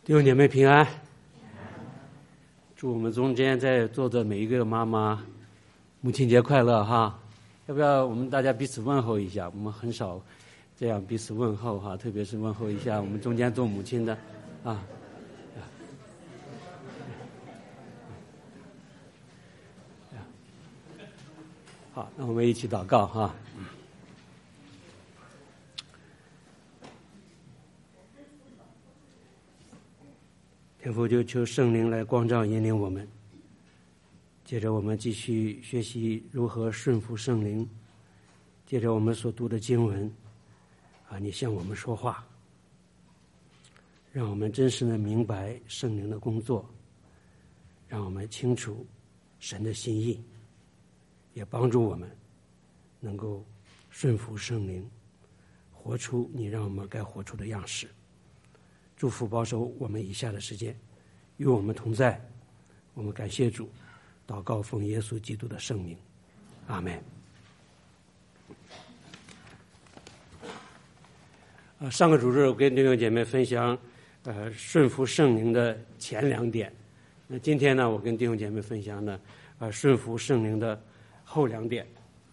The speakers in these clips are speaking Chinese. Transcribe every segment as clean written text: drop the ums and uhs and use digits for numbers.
弟兄姐妹平安，祝我们中间在座的每一个妈妈母亲节快乐哈！要不要我们大家彼此问候一下？我们很少这样彼此问候哈，特别是问候一下我们中间做母亲的啊。好，那我们一起祷告哈。天父，就求圣灵来光照引领我们，接着我们继续学习如何顺服圣灵，接着我们所读的经文你向我们说话，让我们真实的明白圣灵的工作，让我们清楚神的心意，也帮助我们能够顺服圣灵，活出你让我们该活出的样式。祝福保守我们以下的时间，与我们同在。我们感谢主，祷告奉耶稣基督的圣名，阿们。上个主日我跟弟兄姐妹分享顺服圣灵的前2点。那今天呢，我跟弟兄姐妹分享呢顺服圣灵的后2点。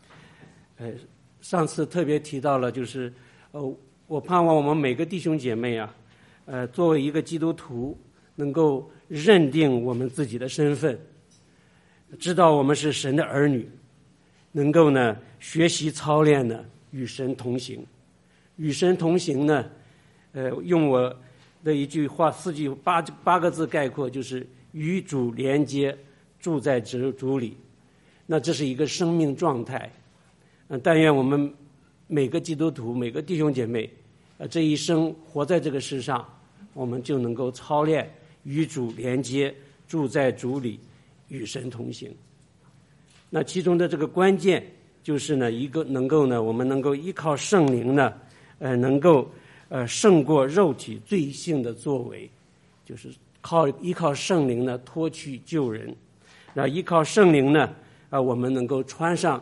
上次特别提到了，就是我盼望我们每个弟兄姐妹作为一个基督徒，能够认定我们自己的身份，知道我们是神的儿女，能够呢学习操练呢与神同行。与神同行呢，用我的一句话8个字概括，就是与主连接，住在主里。那这是一个生命状态。但愿我们每个基督徒，每个弟兄姐妹这一生活在这个世上，我们就能够操练与主连接，住在主里，与神同行。那其中的这个关键就是呢，一个能够呢，我们能够依靠圣灵呢，能够胜过肉体罪性的作为，就是依靠圣灵呢脱去旧人，然后依靠圣灵呢我们能够穿上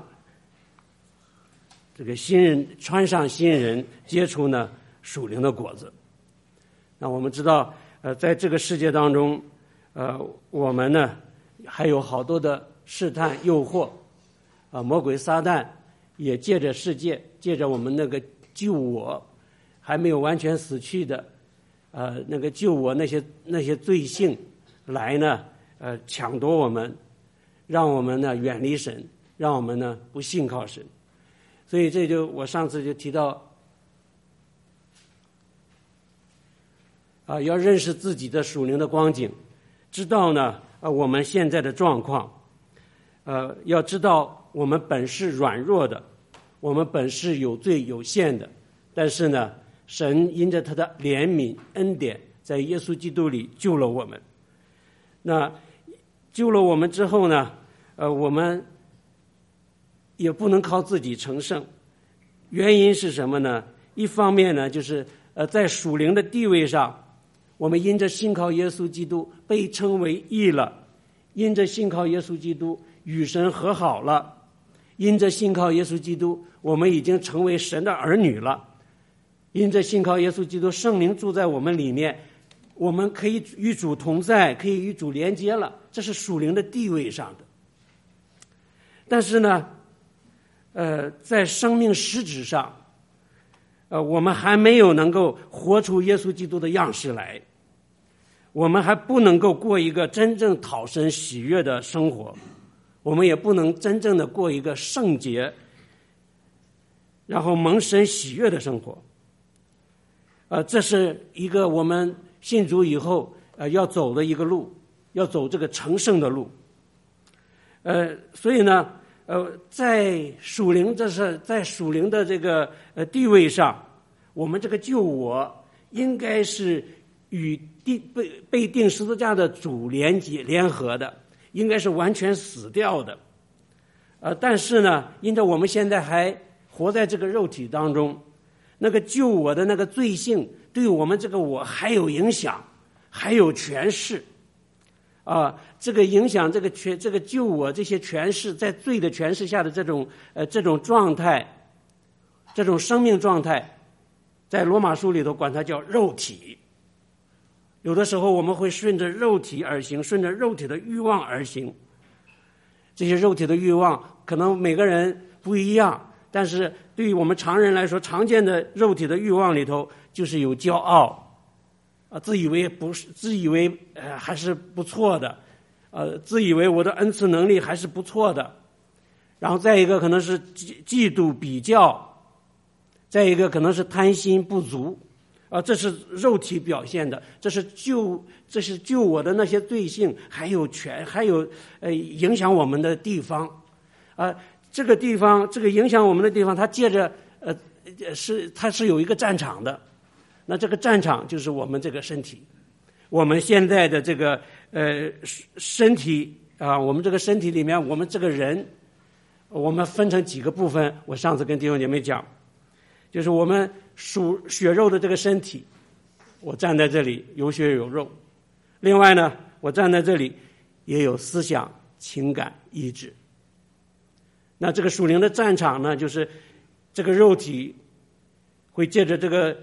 这个新人，穿上新人，结出呢属灵的果子。那我们知道在这个世界当中我们呢还有好多的试探诱惑魔鬼撒旦也借着世界，借着我们那个旧我还没有完全死去的那个旧我那些罪性来呢抢夺我们，让我们呢远离神，让我们呢不信靠神。所以这就我上次就提到要认识自己的属灵的光景，知道呢我们现在的状况，要知道我们本是软弱的，我们本是有罪有限的，但是呢神因着他的怜悯恩典，在耶稣基督里救了我们。那救了我们之后呢我们也不能靠自己成圣。原因是什么呢？一方面呢就是在属灵的地位上，我们因着信靠耶稣基督被称为义了，因着信靠耶稣基督与神和好了，因着信靠耶稣基督我们已经成为神的儿女了，因着信靠耶稣基督圣灵住在我们里面，我们可以与主同在，可以与主连接了，这是属灵的地位上的。但是呢在生命实质上我们还没有能够活出耶稣基督的样式来，我们还不能够过一个真正讨神喜悦的生活，我们也不能真正的过一个圣洁然后蒙神喜悦的生活。这是一个我们信主以后要走的一个路，要走这个成圣的路。所以呢在属灵的这个地位上，我们这个旧我应该是与被钉十字架的主联合的，应该是完全死掉的。但是呢因着我们现在还活在这个肉体当中，那个旧我的那个罪性对我们这个我还有影响，还有权势这个影响这个旧我这些权势，在罪的权势下的这种状态，这种生命状态，在罗马书里头管它叫肉体。 有的时候我们会顺着肉体而行，顺着肉体的欲望而行。这些肉体的欲望可能每个人不一样，但是对于我们常人来说，常见的肉体的欲望里头就是有骄傲，自以为还是不错的，自以为我的恩赐能力还是不错的。然后再一个可能是嫉妒比较，再一个可能是贪心不足，这是肉体表现的，这是救我的那些罪性，还有影响我们的地方，这个地方这个影响我们的地方，它借着它是有一个战场的，那这个战场就是我们这个身体，我们现在的这个身体我们这个身体里面，我们这个人，我们分成几个部分。我上次跟弟兄姐妹讲，就是我们属血肉的这个身体，我站在这里有血有肉，另外呢，我站在这里也有思想、情感、意志。那这个属灵的战场呢，就是这个肉体会借着这个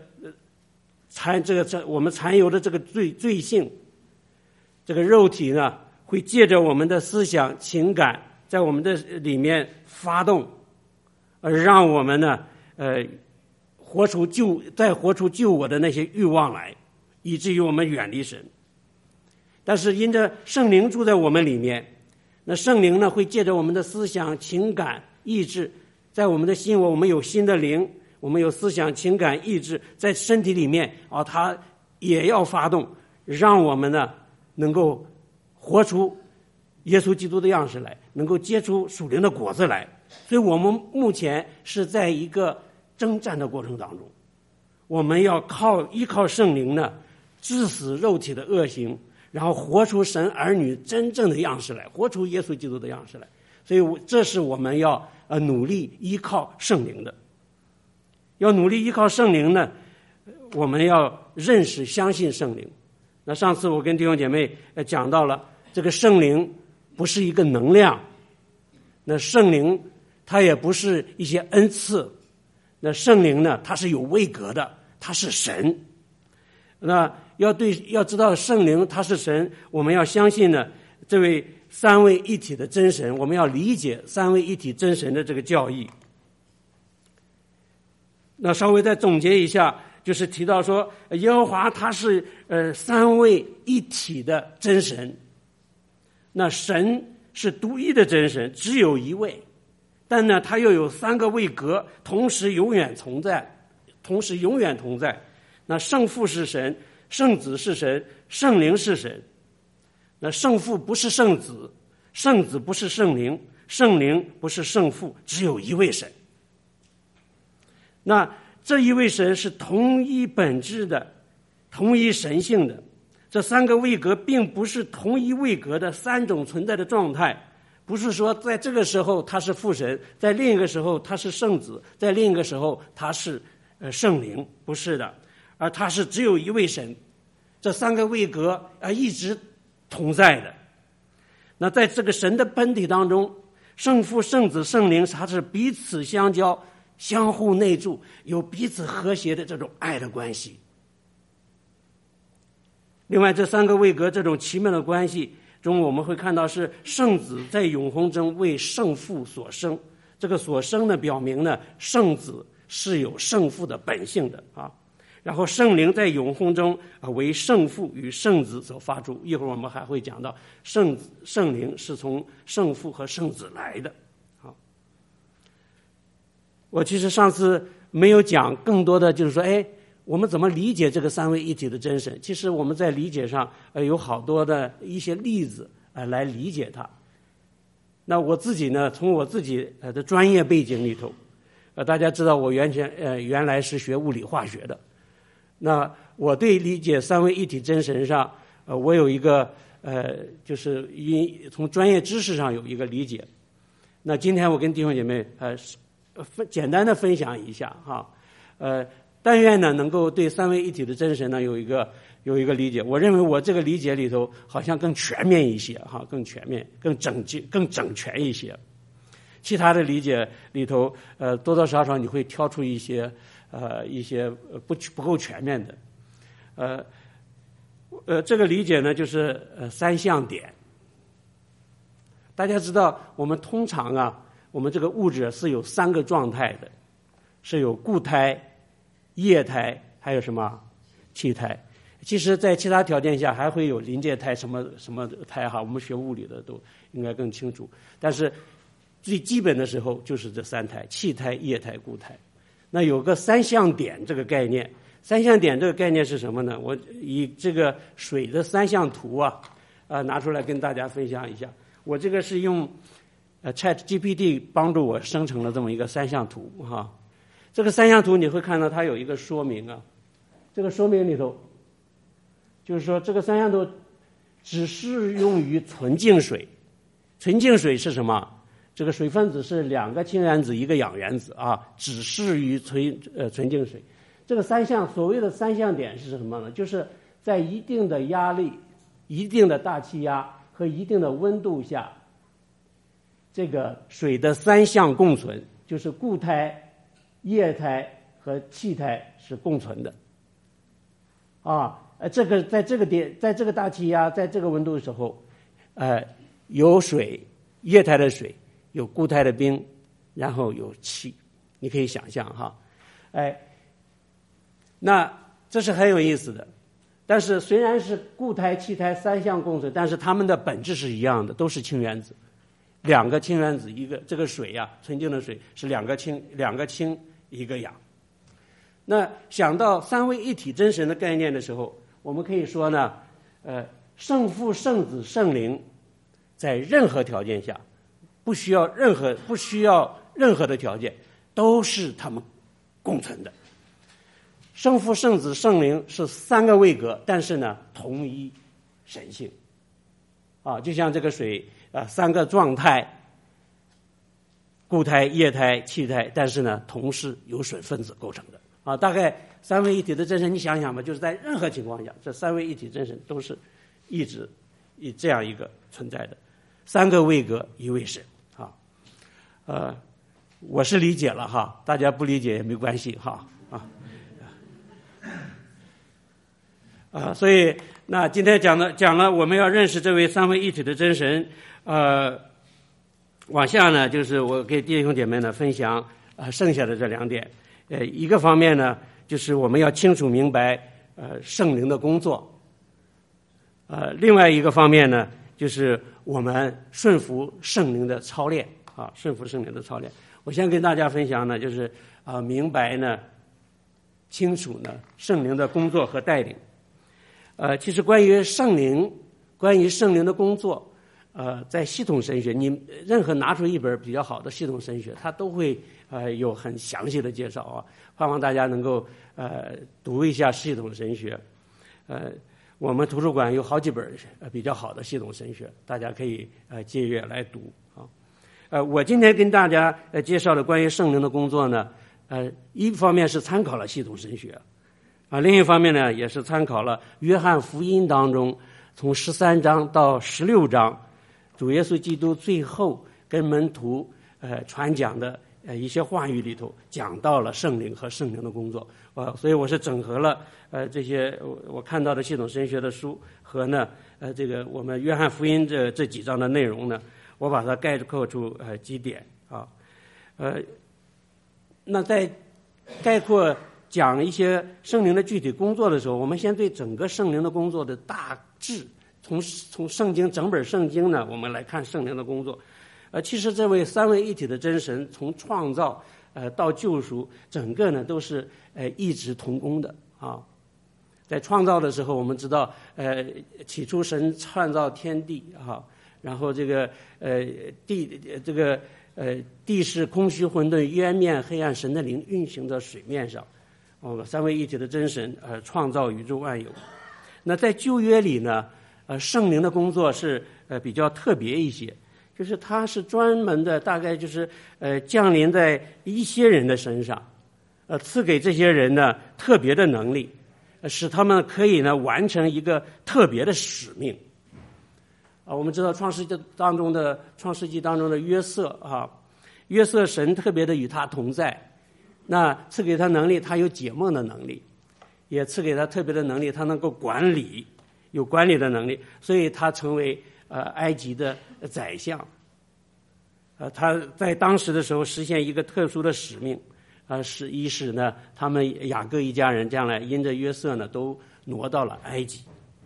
我们残留的这个罪性，这个肉体呢会借着我们的思想、情感在我们的里面发动，让我们呢活出救我的那些欲望来，以至于我们远离神。但是因着圣灵住在我们里面，那圣灵呢会借着我们的思想、情感、意志，在我们的心，我们有新的灵，我们有思想、情感、意志，在身体里面它也要发动，让我们呢能够活出耶稣基督的样式来，能够结出属灵的果子来。所以我们目前是在一个征战的过程当中，我们要依靠圣灵呢，治死肉体的恶行，然后活出神儿女真正的样式来，活出耶稣基督的样式来。所以这是我们要努力依靠圣灵的。要努力依靠圣灵呢，我们要认识相信圣灵。那上次我跟弟兄姐妹讲到了，这个圣灵不是一个能量，那圣灵它也不是一些恩赐，那圣灵呢它是有位格的，它是神。那要知道圣灵它是神，我们要相信呢这位三位一体的真神，我们要理解三位一体真神的这个教义。那稍微再总结一下，就是提到说耶和华他是三位一体的真神。那神是独一的真神，只有一位，但呢他又有三个位格，同时永远同在。那圣父是神，圣子是神，圣灵是神。那圣父不是圣子，圣子不是圣灵，圣灵不是圣父，只有一位神。那这一位神是同一本质的，同一神性的。这三个位格并不是同一位格的三种存在的状态，不是说在这个时候他是父神，在另一个时候他是圣子，在另一个时候他是圣灵，不是的，而他是只有一位神。这三个位格一直同在的。那在这个神的本体当中，圣父、圣子、圣灵，它是彼此相交，相互内住，有彼此和谐的这种爱的关系。另外这三个位格这种奇妙的关系中，我们会看到是圣子在永恒中为圣父所生，这个所生呢表明呢圣子是有圣父的本性的然后圣灵在永恒中为圣父与圣子所发出。一会儿我们还会讲到圣灵是从圣父和圣子来的。我其实上次没有讲更多的，就是说我们怎么理解这个三位一体的真神。其实我们在理解上有好多的一些例子来理解它。那我自己呢，从我自己的专业背景里头，大家知道我原来是学物理化学的。那我对理解三位一体真神上我有一个就是从专业知识上有一个理解。那今天我跟弟兄姐妹简单的分享一下但愿呢能够对三位一体的真神呢有一个理解。我认为我这个理解里头好像更全面一些更全面、更整全一些。其他的理解里头多多少少你会挑出一些不够全面的。 这个理解呢，就是三相点。大家知道，我们通常啊，我们这个物质是有3个状态的，是有固态、液态，还有什么气态。其实，在其他条件下还会有临界态，什么什么态哈，我们学物理的都应该更清楚。但是最基本的时候就是这3态：气态、液态、固态。那有个三相点这个概念，三相点这个概念是什么呢？我以这个水的3象图啊，拿出来跟大家分享一下。我这个是用ChatGPT 帮助我生成了这么一个3象图哈。这个3象图你会看到它有一个说明啊，这个说明里头就是说这个3象图只适用于纯净水。纯净水是什么？这个水分子是2个氢原子1个氧原子啊，只适于纯净水。这个所谓的三相点是什么呢？就是在一定的压力、一定的大气压和一定的温度下，这个水的3相共存，就是固态、液态和气态是共存的。这个在这个点，在这个大气压，在这个温度的时候，有水，液态的水，有固态的冰，然后有气，你可以想象哈，那这是很有意思的。但是虽然是固态、气态3相共存，但是它们的本质是一样的，都是氢原子，2个氢原子一个，这个水呀，纯净的水是2个氢1个氧。那想到3位一体真神的概念的时候，我们可以说呢，圣父、圣子、圣灵在任何条件下，不需要任何的条件，都是他们共存的。圣父、圣子、圣灵是3个位格，但是呢，同一神性。就像这个水3个状态，固态、液态、气态，但是呢，同是由水分子构成的。大概3位一体的真神，你想想吧，就是在任何情况下，这3位一体真神都是一直以这样一个存在的，3个位格一位神。我是理解了哈，大家不理解也没关系哈。所以那今天讲了我们要认识这位3位一体的真神。往下呢，就是我给弟兄姐妹呢分享剩下的这2点。一个方面呢，就是我们要清楚明白圣灵的工作。另外一个方面呢，就是我们顺服圣灵的操练顺服圣灵的操练。我先跟大家分享呢，就是明白呢，清楚呢圣灵的工作和带领。其实关于圣灵的工作，在系统神学，你任何拿出一本比较好的系统神学，它都会有很详细的介绍盼望大家能够读一下系统神学。我们图书馆有好几本比较好的系统神学，大家可以借阅来读我今天跟大家介绍的关于圣灵的工作呢，一方面是参考了系统神学另一方面呢，也是参考了约翰福音当中从13章到16章主耶稣基督最后跟门徒传讲的一些话语里头，讲到了圣灵和圣灵的工作所以我是整合了这些我看到的系统神学的书和呢这个我们约翰福音这几章的内容呢，我把它概括出几点那在概括讲一些圣灵的具体工作的时候，我们先对整个圣灵的工作的大致，从圣经整本圣经呢，我们来看圣灵的工作。其实这位3位一体的真神，从创造到救赎，整个呢都是一直同工的在创造的时候，我们知道起初神创造天地然后这个地是空虚混沌，渊面黑暗，神的灵运行在水面上。3位一体的真神创造宇宙万有。那在旧约里呢，圣灵的工作是比较特别一些，就是它是专门的，大概就是降临在一些人的身上，赐给这些人呢特别的能力，使他们可以呢完成一个特别的使命。我们知道创世纪当中的约瑟约瑟神特别的与他同在。那赐给他能力，他有解梦的能力，也赐给他特别的能力，他能够管理有管理的能力，所以他成为埃及的宰相。他在当时的时候实现一个特殊的使命，使呢他们雅各一家人将来因着约瑟呢都挪到了埃及。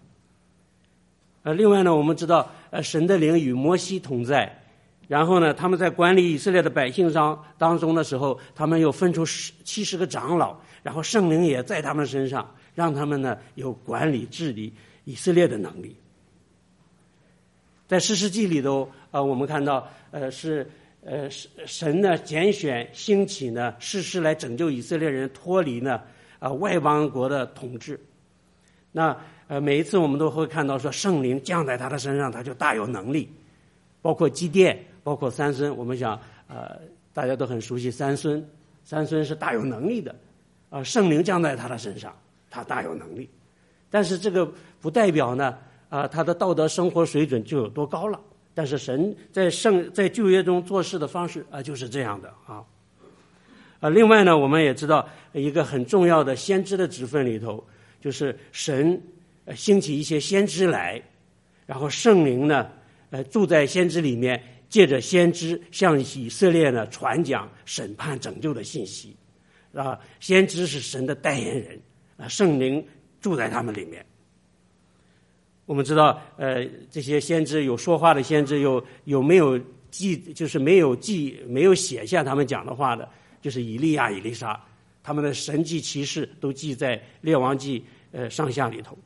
另外呢，我们知道神的灵与摩西同在，然后呢他们在管理以色列的百姓当中的时候，他们又分出70个长老，然后圣灵也在他们身上，让他们呢有管理治理以色列的能力。在士师记里头我们看到神呢拣选兴起呢士师来拯救以色列人脱离呢外邦国的统治。那每一次我们都会看到说圣灵降在他的身上，他就大有能力，包括基甸，包括三孙。我们想大家都很熟悉三孙是大有能力的圣灵降在他的身上，他大有能力。但是这个不代表呢他的道德生活水准就有多高了。但是神在旧约中做事的方式就是这样的另外呢，我们也知道一个很重要的先知的职分里头，就是神兴起一些先知来，然后圣灵呢住在先知里面，借着先知向以色列呢传讲审判拯救的信息先知是神的代言人圣灵住在他们里面。我们知道这些先知有说话的先知，有没有记，就是没有写下他们讲的话的，就是以利亚、以利沙，他们的神迹奇事都记在列王记上下里头。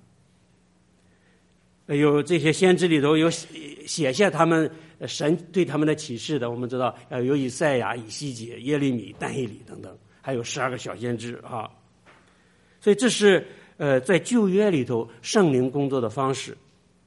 有这些先知里头有写下他们神对他们的启示的，我们知道有以赛亚、以西结、耶利米、但以理等等，还有12个小先知所以这是在旧约里头圣灵工作的方式，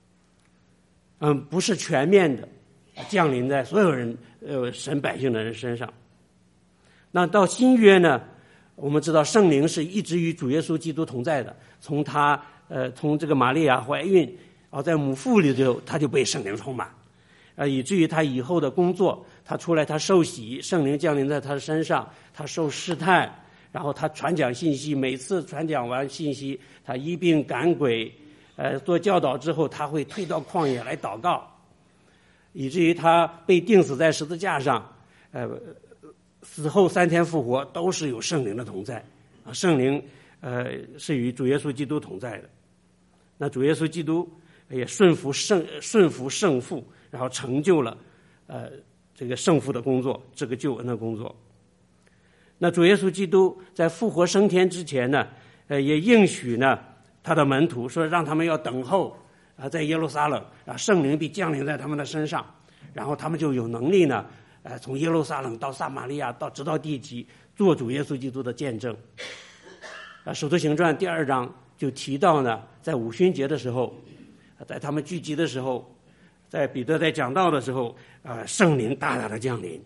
不是全面的降临在所有人神百姓的人身上。那到新约呢，我们知道圣灵是一直与主耶稣基督同在的，从这个玛利亚怀孕在母腹里头，他就被圣灵充满以至于他以后的工作，他出来他受洗，圣灵降临在他的身上，他受试探，然后他传讲信息，每次传讲完信息，他医病赶鬼做教导之后，他会退到旷野来祷告，以至于他被钉死在十字架上死后3天复活，都是有圣灵的同在圣灵是与主耶稣基督同在的。那主耶稣基督也顺服圣父，然后成就了这个圣父的工作，这个救恩的工作。那主耶稣基督在复活升天之前呢也应许呢他的门徒说，让他们要等候在耶路撒冷圣灵必降临在他们的身上，然后他们就有能力呢从耶路撒冷到撒玛利亚直到地极，做主耶稣基督的见证使徒行传第2章就提到呢，在五旬节的时候，在他们聚集的时候，在彼得在讲道的时候圣灵大大的降临。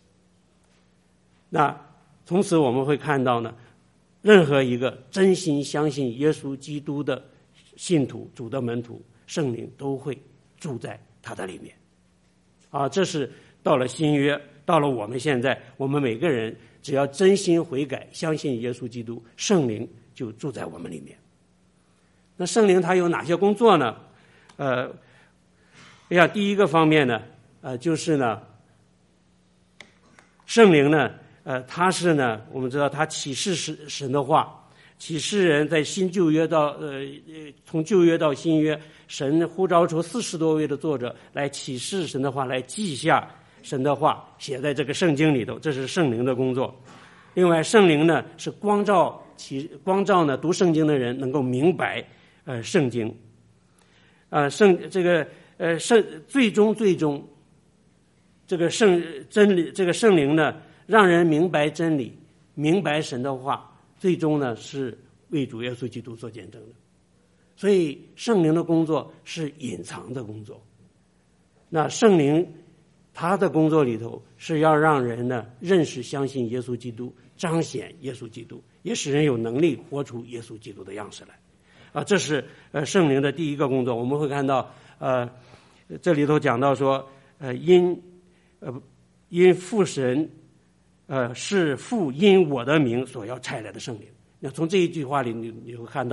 那从此我们会看到呢，任何一个真心相信耶稣基督的信徒，主的门徒，圣灵都会住在他的里面这是到了新约，到了我们现在，我们每个人只要真心悔改，相信耶稣基督，圣灵就住在我们里面。那圣灵他有哪些工作呢第一个方面呢就是呢圣灵呢他是呢，我们知道他启示神的话，启示人在新旧约到从旧约到新约，神呼召出40多位的作者来启示神的话，来记下神的话，写在这个圣经里头，这是圣灵的工作。另外圣灵呢是光照呢读圣经的人能够明白圣经最终这个真理，这个圣灵呢让人明白真理，明白神的话，最终呢是为主耶稣基督做见证的。所以圣灵的工作是隐藏的工作。那圣灵他的工作里头是要让人呢认识相信耶稣基督，彰显耶稣基督，也使人有能力活出耶稣基督的样式来这是圣灵的第一个工作。我们会看到这里头讲到说因父神是父因我的名所要差来的圣灵。那从这一句话里你会看到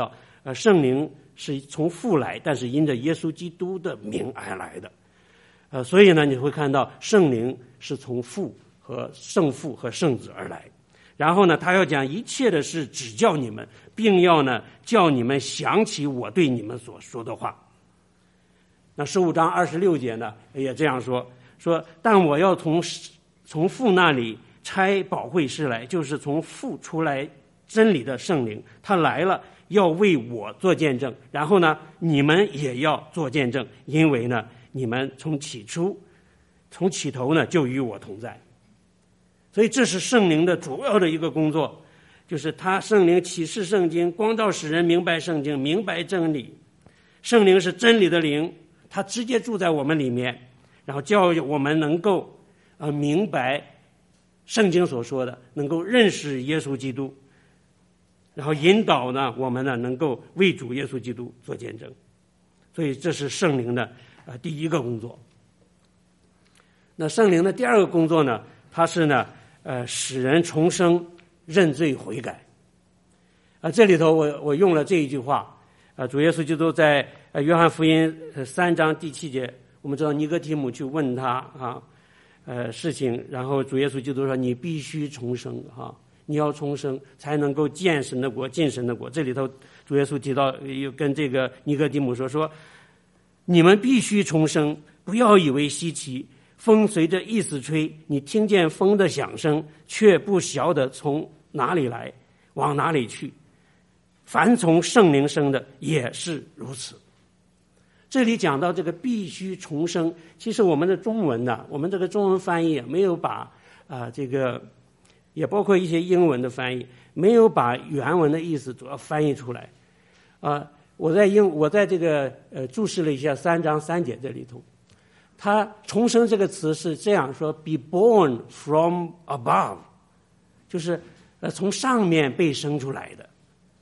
圣灵是从父来，但是因着耶稣基督的名而来的。所以呢，你会看到圣灵是从父和圣父和圣子而来。然后呢，他要讲一切的事指教你们，并要呢叫你们想起我对你们所说的话。那15章26节呢也这样说，但我要从父那里差保惠师来，就是从父出来真理的圣灵，他来了要为我做见证。然后呢，你们也要做见证，因为呢你们从起头呢就与我同在。所以这是圣灵的主要的一个工作，就是他圣灵启示圣经，光照使人明白圣经，明白真理。圣灵是真理的灵，他直接住在我们里面，然后教我们能够明白圣经所说的，能够认识耶稣基督，然后引导呢我们呢能够为主耶稣基督做见证。所以这是圣灵的第一个工作。那圣灵的第二个工作呢，它是呢使人重生、认罪悔改。这里头我用了这一句话，主耶稣基督在约翰福音3章第7节，我们知道尼哥底母去问他事情，然后主耶稣基督说你必须重生你要重生才能够见神的国、进神的国。这里头主耶稣提到又跟这个尼哥底母说你们必须重生，不要以为稀奇，风随着意思吹，你听见风的响声，却不晓得从哪里来，往哪里去。凡从圣灵生的也是如此。这里讲到这个必须重生，其实我们的中文呢，我们这个中文翻译没有把这个也包括一些英文的翻译，没有把原文的意思主要翻译出来。我在这个注释了一下3章3节这里头，他重生这个词是这样说 be born from above， 就是从上面被生出来的。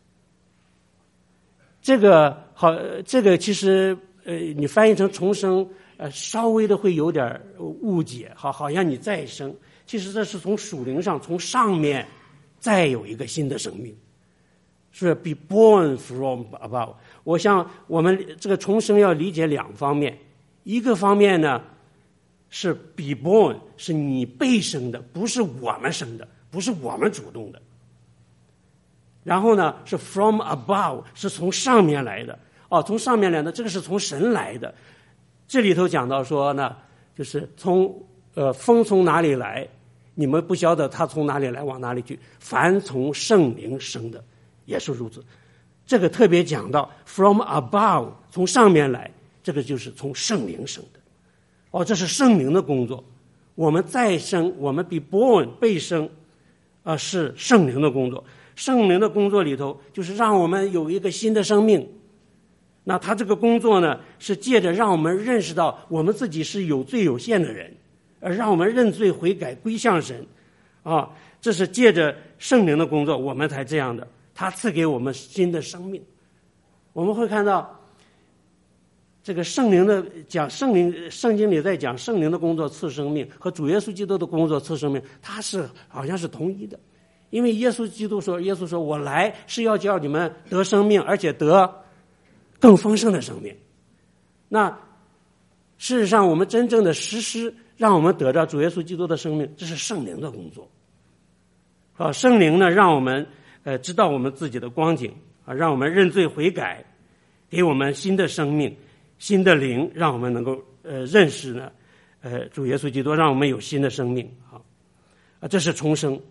这个其实你翻译成重生稍微的会有点误解，好像你再生，其实这是从属灵上从上面再有一个新的生命，是 be born from above。 我想我们这个重生要理解两方面，一个方面呢是 be born， 是你被生的，不是我们生的，不是我们主动的。然后呢是 from above， 是从上面来的。从上面来的，这个是从神来的。这里头讲到说呢，就是风从哪里来，你们不晓得它从哪里来往哪里去，凡从圣灵生的也是如此。这个特别讲到 from above， 从上面来，这个就是从圣灵生的。这是圣灵的工作。我们再生，我们 be born 被生是圣灵的工作。圣灵的工作里头就是让我们有一个新的生命。那他这个工作呢，是借着让我们认识到我们自己是有罪有限的人，而让我们认罪悔改归向神。这是借着圣灵的工作我们才这样的，他赐给我们新的生命。我们会看到这个圣灵的讲圣经里在讲圣灵的工作赐生命和主耶稣基督的工作赐生命，它是好像是同一的。因为耶稣说我来是要叫你们得生命，而且得更丰盛的生命。那事实上我们真正的实施让我们得到主耶稣基督的生命，这是圣灵的工作。圣灵呢让我们知道我们自己的光景，让我们认罪悔改，给我们新的生命新的灵，让我们能够认识呢主耶稣基督，让我们有新的生命。这是重生。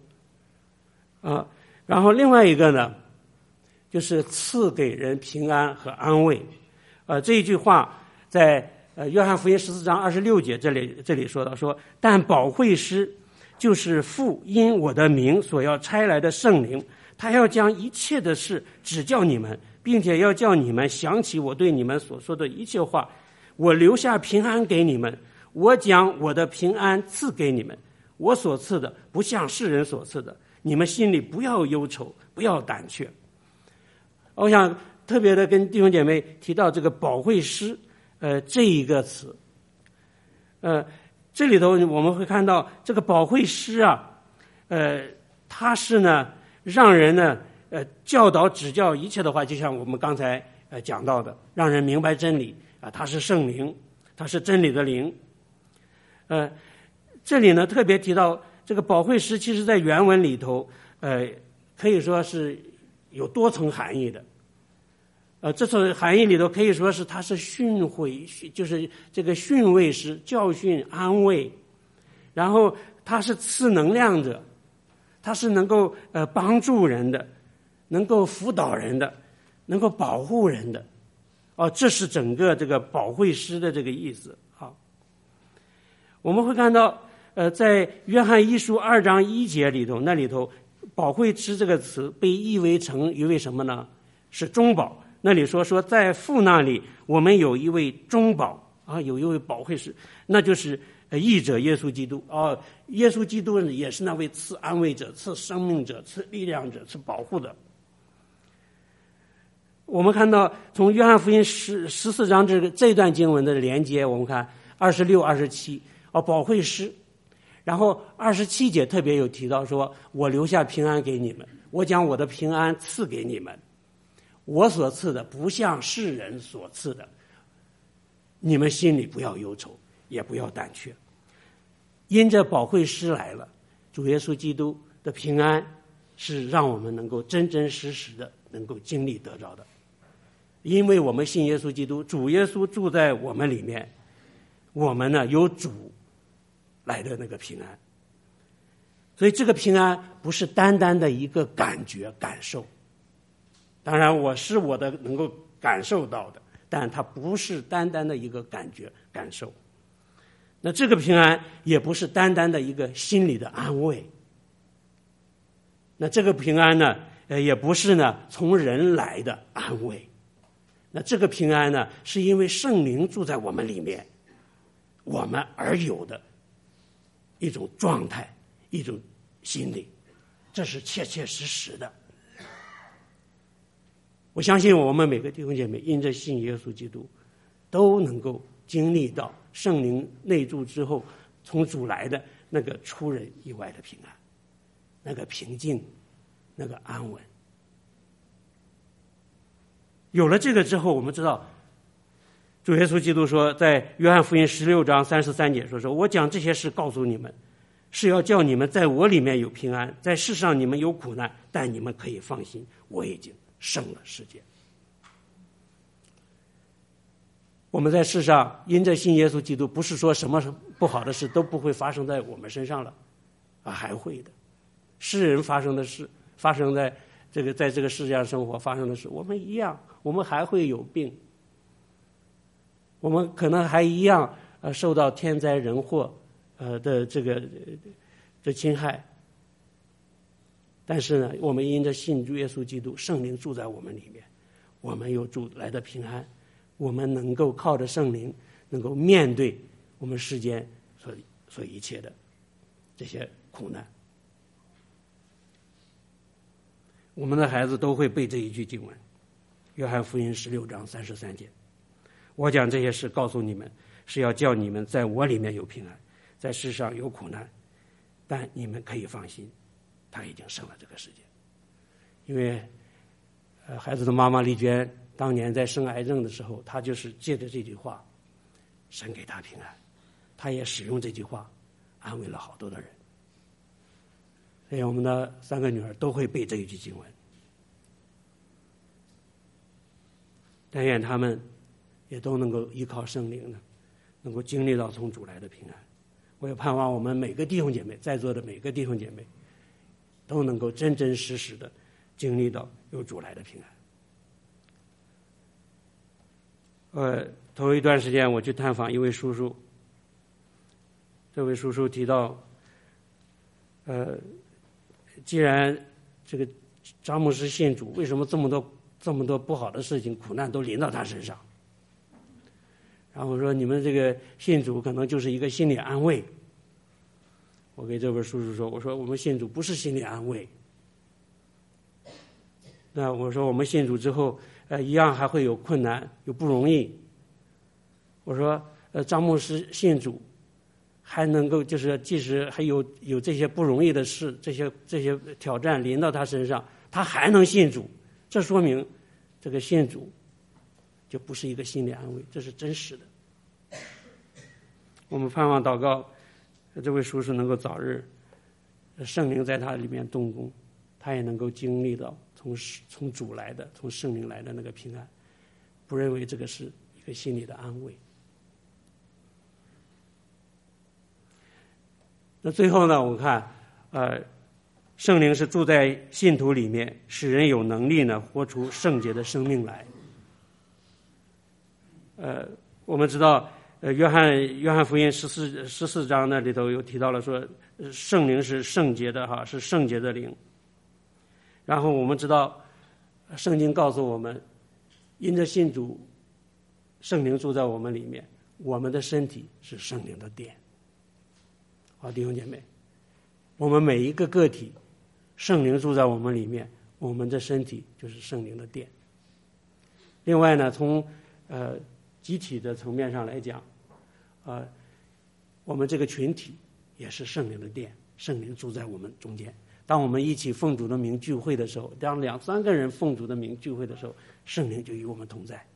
然后另外一个呢就是赐给人平安和安慰。这一句话在约翰福音14章26节这里说到说，但保惠师就是父因我的名所要差来的圣灵，他要将一切的事指教你们，并且要叫你们想起我对你们所说的一切话。我留下平安给你们，我将我的平安赐给你们，我所赐的不像世人所赐的，你们心里不要忧愁，不要胆怯。我想特别的跟弟兄姐妹提到这个保惠师这一个词。这里头我们会看到这个保惠师他是呢让人呢教导指教一切的话，就像我们刚才讲到的，让人明白真理啊，他是圣灵，他是真理的灵。这里呢特别提到这个保惠师，其实在原文里头可以说是有多层含义的。这层含义里头可以说是他是训诲，就是这个训慰师，教训安慰，然后他是赐能量者，他是能够帮助人的，能够辅导人的，能够保护人的。这是整个这个保惠师的这个意思。好，我们会看到在约翰一书2章1节里头，那里头保惠师这个词被译为成一位什么呢？是中保。那里说在父那里我们有一位中保啊，有一位保惠师，那就是义者耶稣基督耶稣基督也是那位赐安慰者、赐生命者、赐力量者、赐保护的。我们看到从约翰福音14章这段经文的连接，我们看26、27保惠师，然后27节特别有提到说，我留下平安给你们，我将我的平安赐给你们，我所赐的不像世人所赐的，你们心里不要忧愁，也不要胆怯。因着保惠师来了，主耶稣基督的平安是让我们能够真真实实的能够经历得着的。因为我们信耶稣基督，主耶稣住在我们里面，我们呢有主来的那个平安。所以这个平安不是单单的一个感觉感受，当然我的能够感受到的，但它不是单单的一个感觉感受。那这个平安也不是单单的一个心理的安慰，那这个平安呢也不是呢从人来的安慰，那这个平安呢是因为圣灵住在我们里面，我们而有的一种状态，一种心理，这是切切实实的。我相信我们每个弟兄姐妹因着信耶稣基督，都能够经历到圣灵内住之后从主来的那个出人意外的平安，那个平静，那个安稳。有了这个之后，我们知道主耶稣基督说，在约翰福音16章33节说我讲这些事告诉你们，是要叫你们在我里面有平安，在世上你们有苦难，但你们可以放心，我已经胜了世界。我们在世上因着信耶稣基督，不是说什么不好的事都不会发生在我们身上了还会的。世人发生的事，发生在这个世界上生活发生的事，我们一样，我们还会有病，我们可能还一样受到天灾人祸的这侵害。但是呢，我们因着信主耶稣基督，圣灵住在我们里面，我们有主来的平安，我们能够靠着圣灵，能够面对我们世间所一切的这些苦难。我们的孩子都会背这一句经文，约翰福音16章33节，我讲这些事告诉你们，是要叫你们在我里面有平安，在世上有苦难，但你们可以放心，他已经胜了这个世界。因为孩子的妈妈丽娟当年在生癌症的时候，她就是借着这句话，神给她平安，她也使用这句话安慰了好多的人。所以我们的3个女儿都会背这一句经文，但愿他们也都能够依靠圣灵呢，能够经历到从主来的平安。我也盼望我们每个弟兄姐妹，在座的每个弟兄姐妹都能够真真实实的经历到有主来的平安。头一段时间我去探访一位叔叔，这位叔叔提到既然这个张牧师信主，为什么这么多不好的事情苦难都临到他身上？然后我说，你们这个信主可能就是一个心理安慰。我给这位叔叔说，我说我们信主不是心理安慰，那我说我们信主之后一样还会有困难，有不容易。我说张牧师信主还能够即使还有这些不容易的事，这些挑战临到他身上， 他还能信主，这说明这个信主就不是一个心理安慰，这是真实的。我们盼望祷告这位叔叔能够早日圣灵在他里面动工，他也能够经历到从主来的，从圣灵来的那个平安，不认为这个是一个心理的安慰。那最后呢，我们看圣灵是住在信徒里面，使人有能力呢活出圣洁的生命来。我们知道约翰福音14章那里头有提到了说，圣灵是圣洁的哈，是圣洁的灵。然后我们知道圣经告诉我们，因着信主，圣灵住在我们里面，我们的身体是圣灵的殿。好，弟兄姐妹，我们每一个个体，圣灵住在我们里面，我们的身体就是圣灵的殿。另外呢，从集体的层面上来讲，我们这个群体也是圣灵的殿，圣灵住在我们中间。当我们一起奉主的名聚会的时候，当2、3个人奉主的名聚会的时候，圣灵就与我们同在。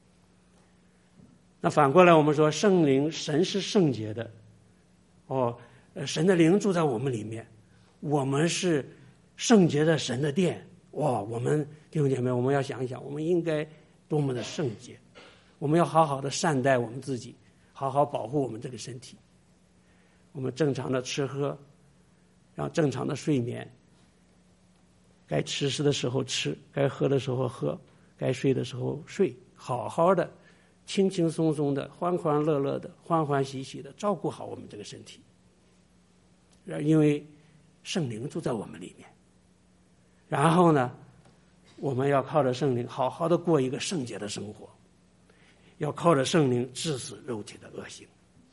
那反过来我们说，圣灵，神是圣洁的，神的灵住在我们里面，我们是圣洁的神的殿。我们弟兄姐妹，我们要想一想，我们应该多么的圣洁，我们要好好的善待我们自己，好好保护我们这个身体。我们正常的吃喝，然后正常的睡眠，该吃的时候吃，该喝的时候喝，该睡的时候睡，好好的轻轻松松的，欢欢乐乐的，欢欢喜喜的照顾好我们这个身体。因为圣灵住在我们里面，然后呢，我们要靠着圣灵好好的过一个圣洁的生活，要靠着圣灵治死肉体的恶行。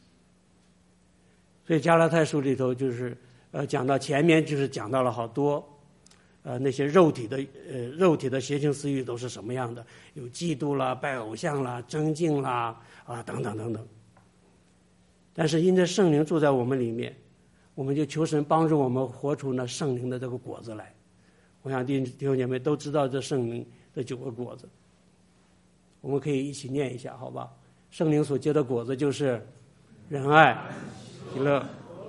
所以加拉太书里头就是讲到前面就是讲到了好多那些肉体的邪情私欲都是什么样的，有嫉妒啦、拜偶像啦、争竞啦等等等等。但是因着圣灵住在我们里面，我们就求神帮助我们活出那圣灵的这个果子来。我想弟兄姐妹都知道这圣灵的9个果子，我们可以一起念一下，好吧？圣灵所结的果子就是仁爱、喜乐。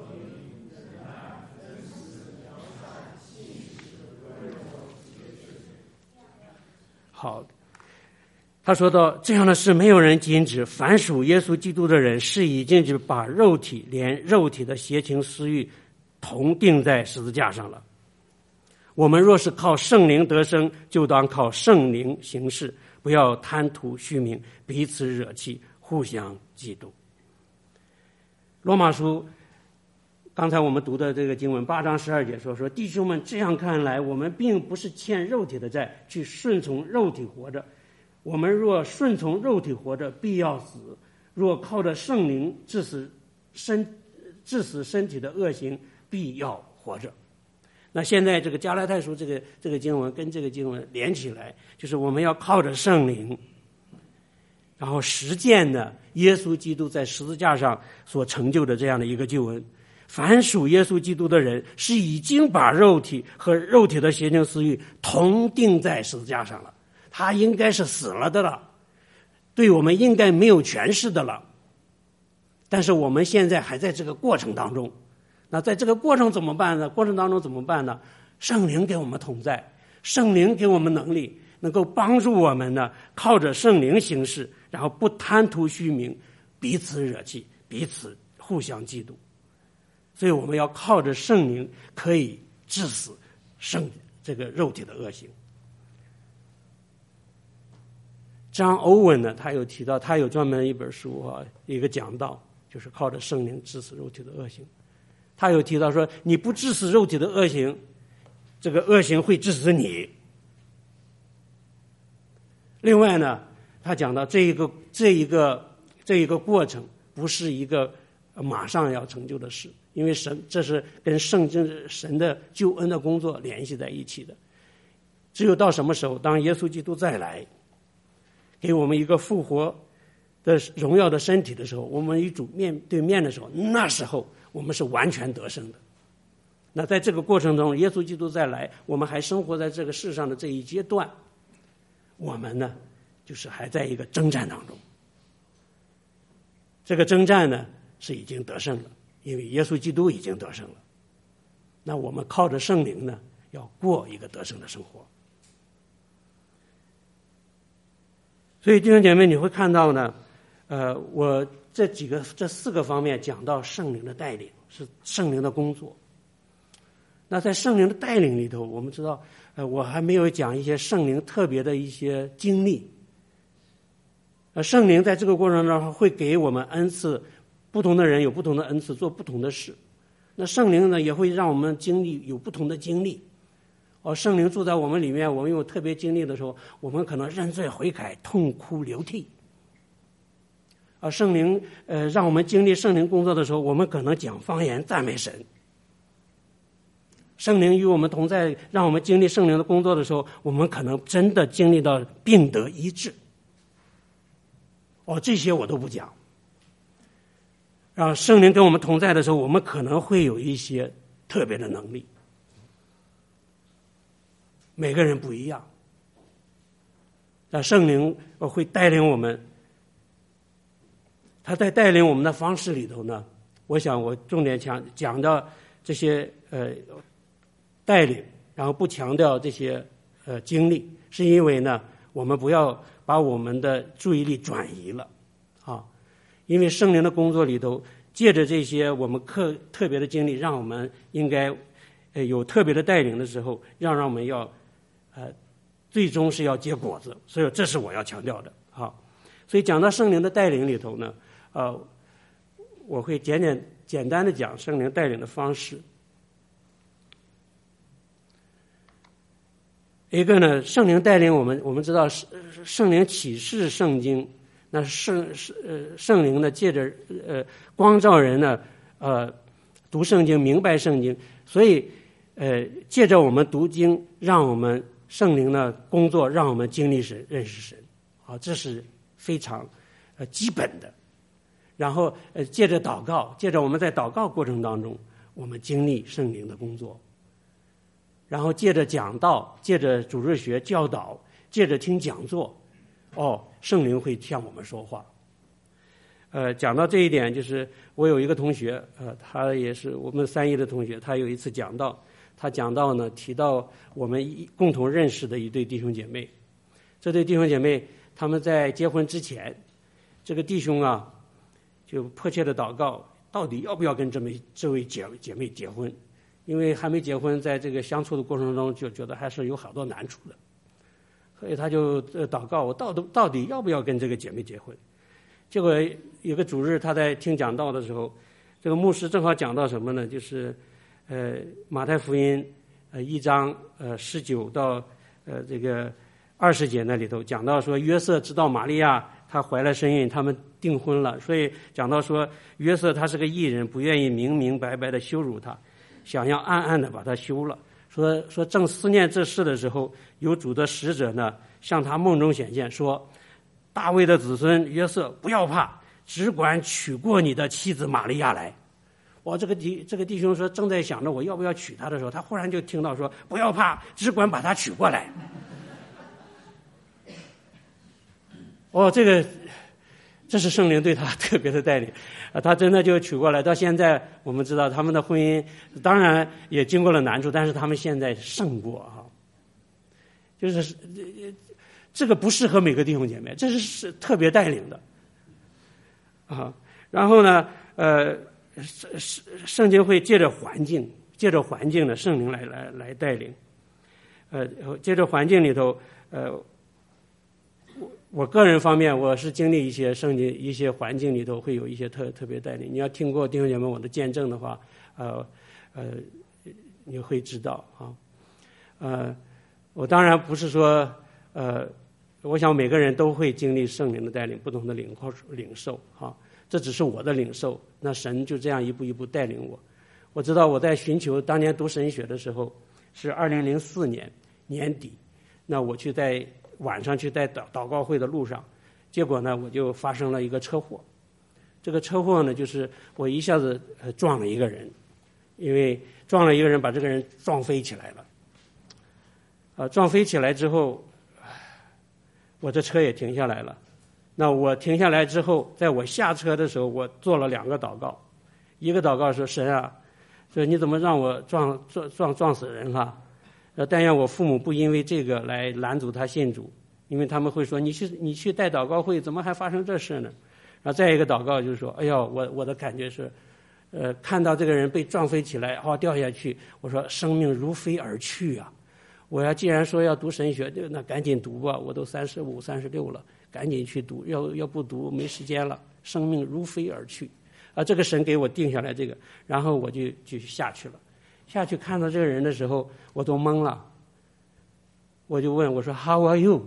好，他说到这样的事没有人禁止，凡属耶稣基督的人是已经就把肉体连肉体的邪情私欲同钉在十字架上了。我们若是靠圣灵得生，就当靠圣灵行事，不要贪图虚名，彼此惹气，互相嫉妒。罗马书刚才我们读的这个经文8章12节说弟兄们，这样看来，我们并不是欠肉体的债，去顺从肉体活着。我们若顺从肉体活着，必要死；若靠着圣灵治死身体的恶行，必要活着。那现在这个加拉太书这个经文跟这个经文连起来，就是我们要靠着圣灵，然后实践呢耶稣基督在十字架上所成就的这样的一个救恩。凡属耶稣基督的人，是已经把肉体和肉体的邪情私欲同钉在十字架上了，他应该是死了的了，对我们应该没有权势的了。但是我们现在还在这个过程当中，那在这个过程怎么办呢？过程当中怎么办呢？圣灵给我们同在，圣灵给我们能力，能够帮助我们呢，靠着圣灵行事，然后不贪图虚名，彼此惹气，彼此互相嫉妒。所以我们要靠着圣灵，可以治死这个肉体的恶行。张欧文呢，他有提到，他有专门一本书一个讲道，就是靠着圣灵治死肉体的恶行。他有提到说，你不治死肉体的恶行，这个恶行会治死你。另外呢，他讲到这一个过程不是一个马上要成就的事，因为这是跟神的救恩的工作联系在一起的。只有到什么时候，当耶稣基督再来，给我们一个复活的荣耀的身体的时候，我们与主面对面的时候，那时候我们是完全得胜的。 那在这个过程中，耶稣基督再来，我们还生活在这个世上的这一阶段，我们呢，就是还在一个征战当中。这个征战呢，是已经得胜了，因为耶稣基督已经得胜了。那我们靠着圣灵呢，要过一个得胜的生活。所以弟兄姐妹，你会看到呢，我这4个方面讲到圣灵的带领，是圣灵的工作。那在圣灵的带领里头，我们知道，我还没有讲一些圣灵特别的一些经历。圣灵在这个过程中会给我们恩赐，不同的人有不同的恩赐，做不同的事。那圣灵呢，也会让我们有不同的经历。圣灵住在我们里面，我们有特别经历的时候，我们可能认罪悔改，痛哭流涕。圣灵让我们经历圣灵工作的时候，我们可能讲方言赞美神。圣灵与我们同在，让我们经历圣灵的工作的时候，我们可能真的经历到病得医治。这些我都不讲。让圣灵跟我们同在的时候，我们可能会有一些特别的能力。每个人不一样，那圣灵会带领我们。他在带领我们的方式里头呢，我想我重点讲到这些带领，然后不强调这些经历，是因为呢，我们不要把我们的注意力转移了啊。因为圣灵的工作里头，借着这些我们特别的经历，让我们应该有特别的带领的时候，让我们要最终是要结果子，所以这是我要强调的啊。所以讲到圣灵的带领里头呢，我会简单的讲圣灵带领的方式。一个呢，圣灵带领我们知道圣灵启示圣经，那圣灵呢借着光照人呢读圣经明白圣经，所以借着我们读经，让我们圣灵呢工作，让我们经历神认识神，这是非常基本的。然后借着祷告，借着我们在祷告过程当中，我们经历圣灵的工作。然后借着讲道，借着主日学教导，借着听讲座，圣灵会向我们说话。讲到这一点，就是我有一个同学，他也是我们3一的同学，他有一次讲道，他讲到呢提到我们共同认识的一对弟兄姐妹。这对弟兄姐妹他们在结婚之前，这个弟兄啊就迫切的祷告，到底要不要跟这位姐妹结婚？因为还没结婚，在这个相处的过程中就觉得还是有好多难处的，所以他就祷告，我到底要不要跟这个姐妹结婚？结果有个主日他在听讲道的时候，这个牧师正好讲到什么呢？就是马太福音1章19到这个20节那里头讲到说，约瑟知道玛利亚她怀了身孕，他们订婚了，所以讲到说约瑟他是个义人，不愿意明明白白的羞辱她，想要暗暗的把他休了。说正思念这事的时候，有主的使者呢向他梦中显现，说大卫的子孙约瑟，不要怕，只管娶过你的妻子玛利亚来。这个弟兄说，正在想着我要不要娶她的时候，他忽然就听到说不要怕，只管把她娶过来。这是圣灵对他特别的带领，他真的就娶过来。到现在我们知道他们的婚姻当然也经过了难处，但是他们现在胜过就是这个不适合每个弟兄姐妹，这是特别带领的然后呢圣经会借着环境的圣灵来带领。借着环境里头我个人方面，我是经历一些圣经一些环境里头会有一些特别带领。你要听过弟兄姐妹我的见证的话，你会知道我当然不是说我想每个人都会经历圣灵的带领，不同的领受这只是我的领受。那神就这样一步一步带领我。我知道我在寻求当年读神学的时候是2004年年底，那我在晚上去在祷告会的路上，结果呢我就发生了一个车祸。这个车祸呢就是我一下子撞了一个人， 因为撞了一个人，把这个人撞飞起来了。撞飞起来之后，我这车也停下来了。那我停下来之后，在我下车的时候，我做了2个祷告。一个祷告说：“神啊，说你怎么让我撞死人了？但愿我父母不因为这个来拦阻他信主，因为他们会说你去带祷告会，怎么还发生这事呢？”然后再一个祷告就是说：“哎呦，我的感觉是，看到这个人被撞飞起来，掉下去，我说生命如飞而去啊！我要既然说要读神学，那赶紧读吧，我都35、36了。”赶紧去读，要不读没时间了。生命如飞而去，这个神给我定下来这个，然后我就下去了。下去看到这个人的时候，我都懵了。我就问我说 ：“How are you？”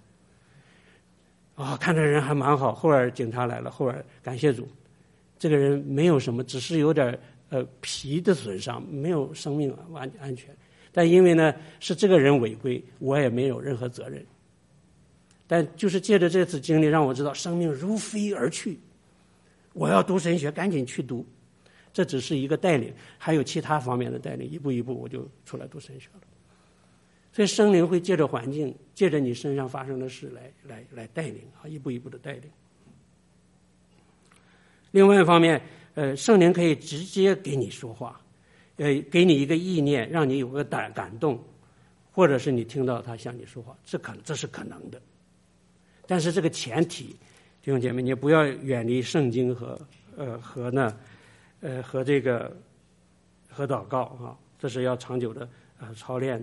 看这人还蛮好。后来警察来了，后来感谢主，这个人没有什么，只是有点皮的损伤，没有生命安全。但因为呢是这个人违规，我也没有任何责任。但就是借着这次经历，让我知道生命如飞而去。我要读神学，赶紧去读。这只是一个带领，还有其他方面的带领，一步一步我就出来读神学了。所以圣灵会借着环境，借着你身上发生的事来带领一步一步的带领。另外一方面，圣灵可以直接给你说话，给你一个意念，让你有个感动，或者是你听到他向你说话，这是可能的。但是这个前提，弟兄姐妹，你不要远离圣经和祷告这是要长久的操练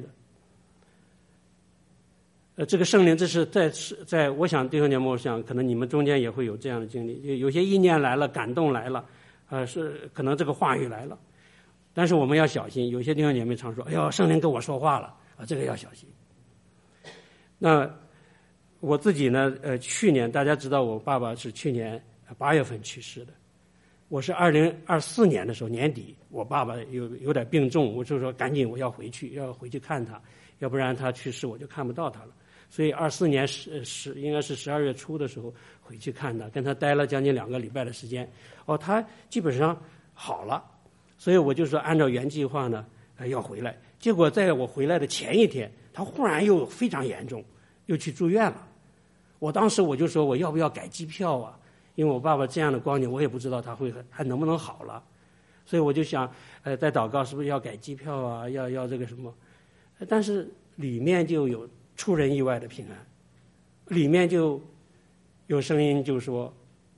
的。这个圣灵，这是在我想弟兄姐妹，我想可能你们中间也会有这样的经历，有些意念来了，感动来了，是可能这个话语来了，但是我们要小心。有些弟兄姐妹常说：“哎呦，圣灵跟我说话了这个要小心。”那我自己呢？去年大家知道我爸爸是去年8月份去世的。我是2024年的时候年底，我爸爸有点病重，我就说赶紧我要回去看他，要不然他去世我就看不到他了。所以24年应该是12月初的时候回去看他，跟他待了将近2个礼拜的时间。他基本上好了，所以我就说按照原计划呢要回来。结果在我回来的前一天，他忽然又非常严重，又去住院了。当时我就说我要不要改机票啊？因为我爸爸这样的光景，我也不知道他还能不能好了，所以我就想，在祷告是不是要改机票啊？要这个什么？但是里面就有出人意外的平安，里面就有声音就说：“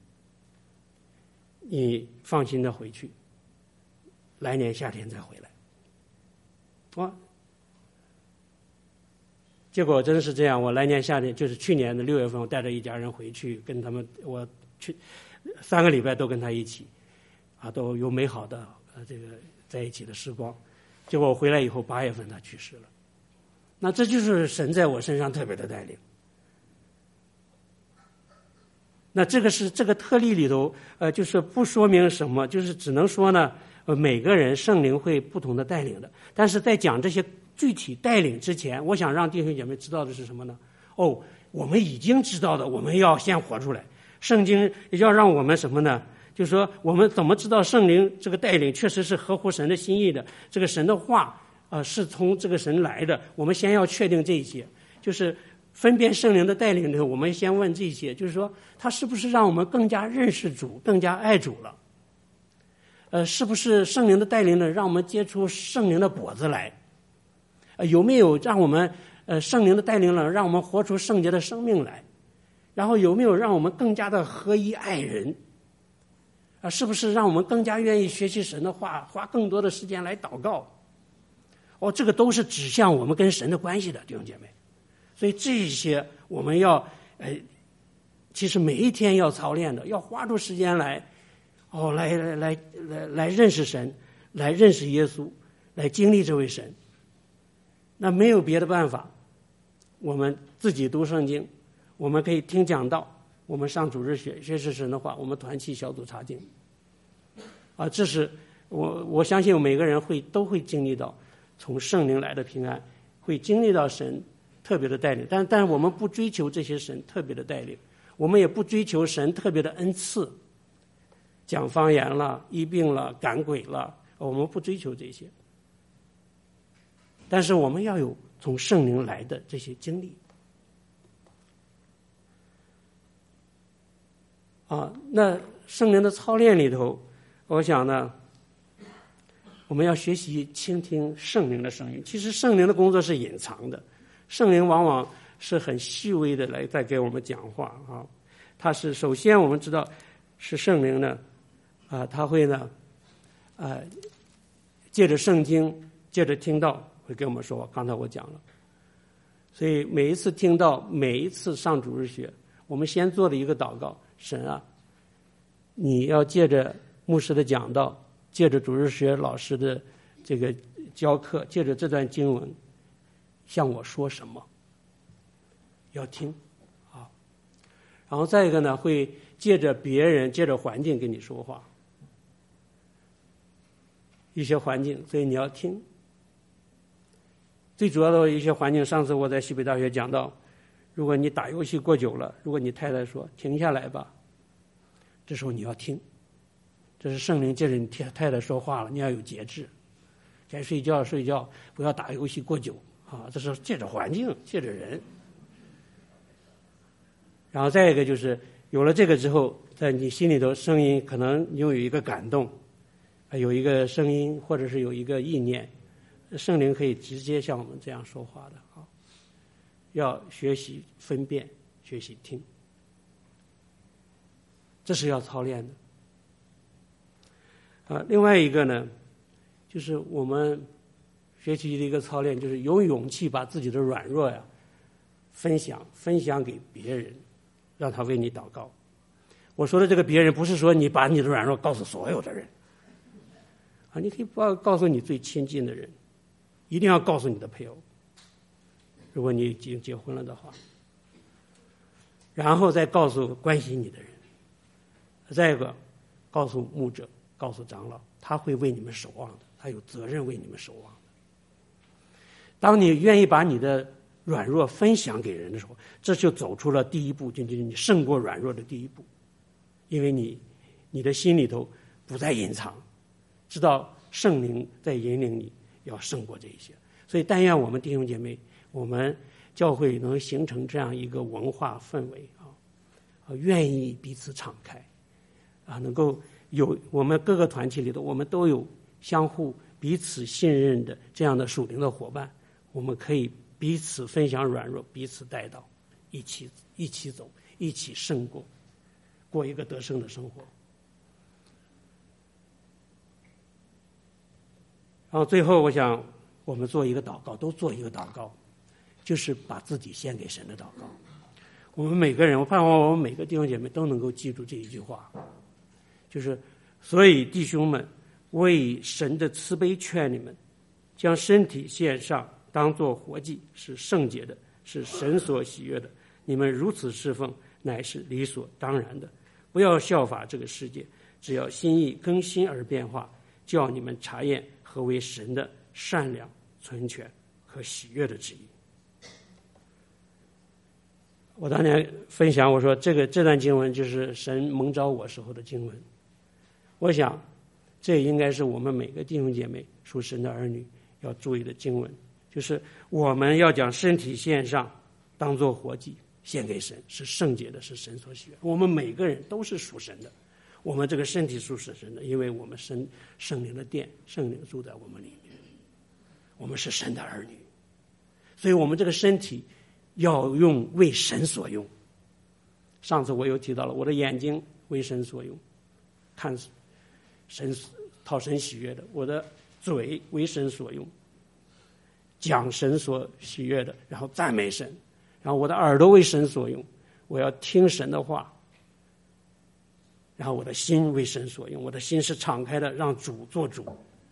你放心的回去，来年夏天再回来。”结果真是这样，我来年夏天就是去年的6月份，我带着一家人回去，跟他们我去3个礼拜都跟他一起，都有美好的这个在一起的时光。结果我回来以后8月份他去世了。那这就是神在我身上特别的带领。那这个特例里头，就是不说明什么，就是只能说呢，每个人圣灵会不同的带领的。但是在讲这些具体带领之前，我想让弟兄姐妹知道的是什么呢？我们已经知道的，我们要先活出来。圣经要让我们什么呢？就是说，我们怎么知道圣灵这个带领确实是合乎神的心意的？这个神的话，是从这个神来的。我们先要确定这些，就是分辨圣灵的带领呢。我们先问这些，就是说，他是不是让我们更加认识主，更加爱主了？是不是圣灵的带领呢，让我们结出圣灵的果子来？有没有让我们圣灵的带领了，让我们活出圣洁的生命来？然后有没有让我们更加的合一爱人？是不是让我们更加愿意学习神的话，花更多的时间来祷告？这个都是指向我们跟神的关系的，弟兄姐妹。所以这些我们要其实每一天要操练的，要花出时间来来认识神，来认识耶稣，来经历这位神。那没有别的办法，我们自己读圣经，我们可以听讲道，我们上主日学习神的话，我们团契小组查经。这是我相信每个人都会经历到从圣灵来的平安，会经历到神特别的带领。但是我们不追求这些神特别的带领，我们也不追求神特别的恩赐，讲方言了，医病了，赶鬼了， 我们不追求这些，但是我们要有从圣灵来的这些经历。那圣灵的操练里头，我想呢，我们要学习倾听圣灵的声音。其实圣灵的工作是隐藏的，圣灵往往是很细微的来在给我们讲话啊。他是首先我们知道是圣灵呢，他会呢，借着圣经，借着听到会跟我们说话。刚才我讲了，所以每一次听到，每一次上主日学，我们先做了一个祷告：神啊，你要借着牧师的讲道，借着主日学老师的这个教课，借着这段经文，向我说什么？要听啊。然后再一个呢，会借着别人，借着环境跟你说话，一些环境，所以你要听。最主要的一些环境，上次我在西北大学讲到，如果你打游戏过久了，如果你太太说停下来吧，这时候你要听，这是圣灵借着你太太说话了，你要有节制，该睡觉睡觉，不要打游戏过久啊，这是借着环境，借着人。然后再一个就是有了这个之后，在你心里头声音可能你有一个感动，有一个声音或者是有一个意念，圣灵可以直接向我们这样说话的啊。要学习分辨，学习听，这是要操练的。另外一个呢，就是我们学习的一个操练，就是有勇气把自己的软弱呀分享给别人，让他为你祷告。我说的这个别人，不是说你把你的软弱告诉所有的人啊，你可以告诉你最亲近的人，一定要告诉你的配偶，如果你已经结婚了的话，然后再告诉关心你的人，再一个告诉牧者，告诉长老，他会为你们守望的，他有责任为你们守望的。当你愿意把你的软弱分享给人的时候，这就走出了第一步，就是你胜过软弱的第一步，因为你的心里头不再隐藏，知道圣灵在引领你，要胜过这一些。所以但愿我们弟兄姐妹，我们教会能形成这样一个文化氛围愿意彼此敞开能够有我们各个团体里头，我们都有相互彼此信任的这样的属灵的伙伴，我们可以彼此分享软弱，彼此带到一起走，一起胜过一个得胜的生活。然后最后我想我们做一个祷告，都做一个祷告，就是把自己献给神的祷告。我们每个人，我盼望我们每个弟兄姐妹都能够记住这一句话，就是所以弟兄们，我以神的慈悲劝你们，将身体献上，当作活祭，是圣洁的，是神所喜悦的。你们如此侍奉，乃是理所当然的。不要效法这个世界，只要心意更新而变化，叫你们查验何为神的善良、纯全和喜悦的旨意。我当年分享，我说这段经文就是神蒙召我时候的经文。我想这应该是我们每个弟兄姐妹属神的儿女要注意的经文，就是我们要将身体献上，当作活祭，献给神，是圣洁的，是神所喜悦。我们每个人都是属神的，我们这个身体属神的，因为我们圣灵的殿，圣灵住在我们里面，我们是神的儿女，所以我们这个身体要用为神所用。上次我又提到了，我的眼睛为神所用，看神讨神喜悦的；我的嘴为神所用，讲神所喜悦的，然后赞美神；然后我的耳朵为神所用，我要听神的话；然后我的心为神所用，我的心是敞开的，让主做主。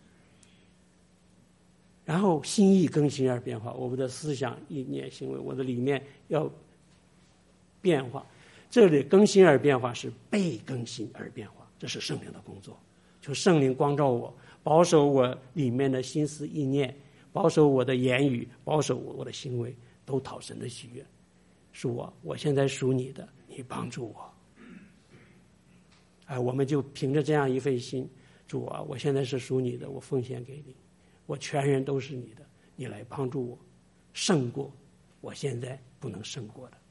然后心意更新而变化，我们的思想、意念、行为，我的里面要变化。这里更新而变化是被更新而变化，这是圣灵的工作。就圣灵光照我，保守我里面的心思意念，保守我的言语，保守我的行为，都讨神的喜悦。是我现在属你的，你帮助我。我们就凭着这样一份心， 主啊，我现在是属你的，我奉献给你，我全人都是你的，你来帮助我胜过我现在不能胜过的。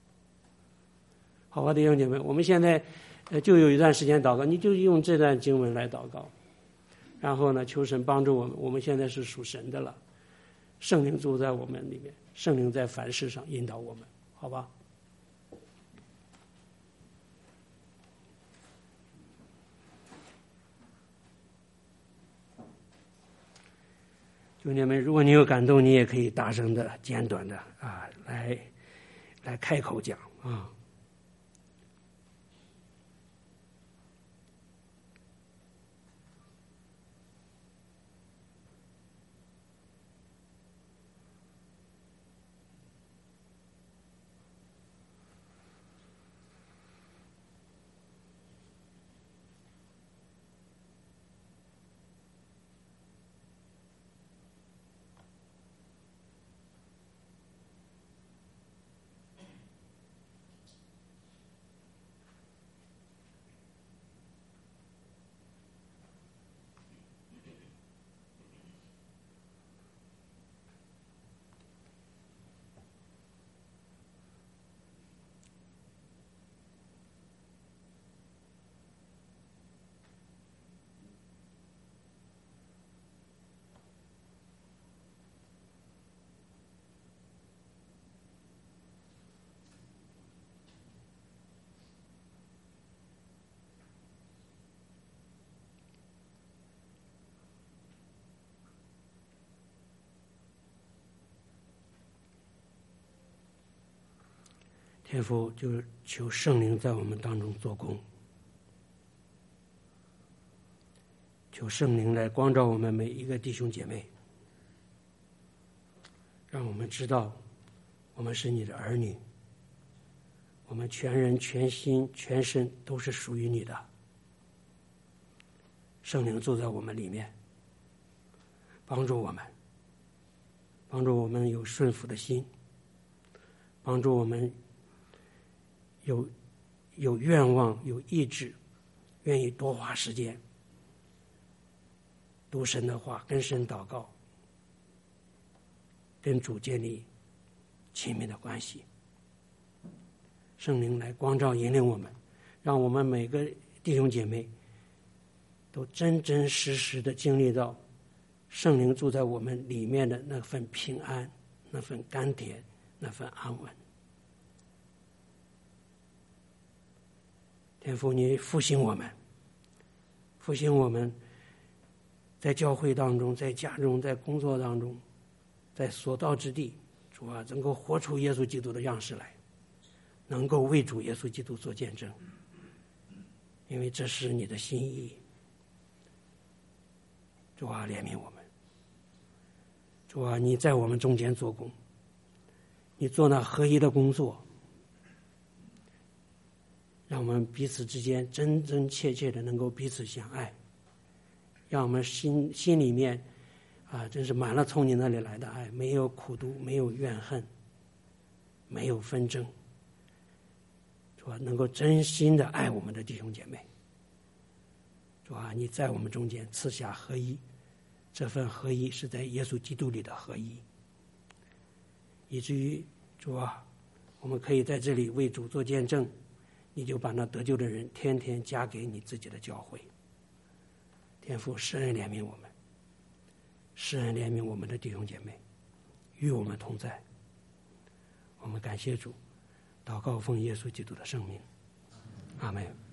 好吧，弟兄姐妹，我们现在就有一段时间祷告，你就用这段经文来祷告，然后呢，求神帮助我们。我们现在是属神的了，圣灵住在我们里面，圣灵在凡事上引导我们，好吧？兄弟们，如果你有感动，你也可以大声的、简短的来开口讲啊。天父，就求圣灵在我们当中做工，求圣灵来光照我们每一个弟兄姐妹，让我们知道我们是你的儿女，我们全人全心全身都是属于你的。圣灵住在我们里面，帮助我们有顺服的心，帮助我们有愿望、有意志，愿意多花时间读神的话，跟神祷告，跟主建立亲密的关系。圣灵来光照引领我们，让我们每个弟兄姐妹都真真实实的经历到圣灵住在我们里面的那份平安，那份甘甜，那份安稳。天父，你复兴我们，在教会当中，在家中，在工作当中，在所到之地，主啊，能够活出耶稣基督的样式来，能够为主耶稣基督做见证，因为这是你的心意。主啊，怜悯我们。主啊，你在我们中间做工，你做那合一的工作，让我们彼此之间真真切切的能够彼此相爱，让我们心里面真是满了从你那里来的爱，没有苦毒，没有怨恨，没有纷争，主啊，能够真心的爱我们的弟兄姐妹。主啊，你在我们中间赐下合一，这份合一是在耶稣基督里的合一，以至于主啊，我们可以在这里为主做见证，你就把那得救的人天天加给你自己的教会。天父，施恩怜悯我们，施恩怜悯我们的弟兄姐妹，与我们同在。我们感谢主，祷告奉耶稣基督的圣名，阿们。